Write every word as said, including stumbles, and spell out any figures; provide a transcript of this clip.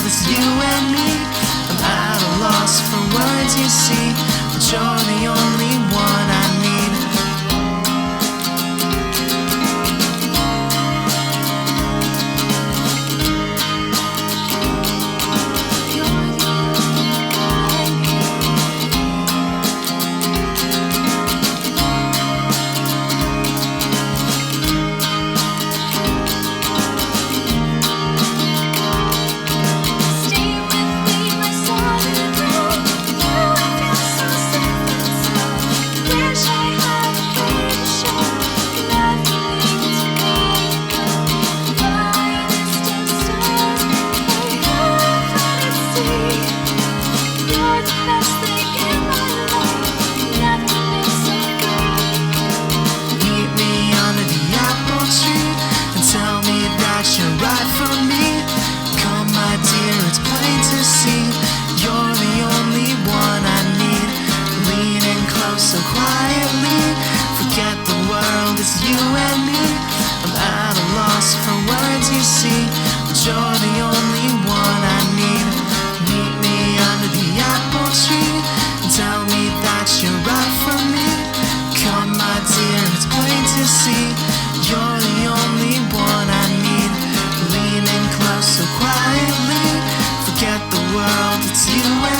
it's you and me. I'm at a loss for words, you see, but you're the only one I need. So quietly, forget the world, it's you and me. I'm at a loss for words, you see, but you're the only one I need. Meet me under the apple tree and tell me that you're right for me. Come, my dear, it's plain to see, you're the only one I need. Leaning close so quietly, forget the world, it's you and me.